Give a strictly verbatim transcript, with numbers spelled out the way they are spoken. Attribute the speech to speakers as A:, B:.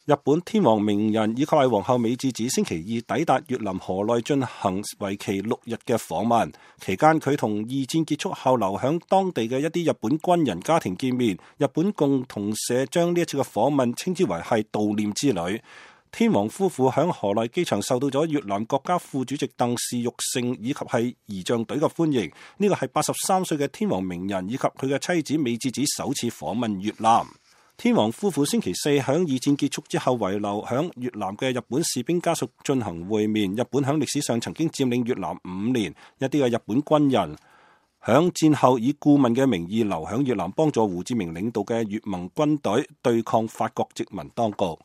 A: 日本天皇明仁以及係皇后美智子星期二抵達越南河內進行為期六日嘅訪問，期間佢同二戰結束後留響當地嘅一啲日本軍人家庭見面。日本共同社將呢一次嘅訪問稱之為係悼念之旅。天皇夫婦響河內機場受到咗越南國家副主席鄧氏玉勝以及係儀仗隊嘅歡迎。呢個係八十三歲嘅天皇明仁以及佢嘅妻子美智子首次訪問越南。天皇夫婦星期四響二戰結束之後遺留響越南嘅日本士兵家屬進行會面。日本響歷史上曾經佔領越南五年，一啲嘅日本軍人響戰後以顧問嘅名義留響越南，幫助胡志明領導嘅越盟軍隊對抗法國殖民當局。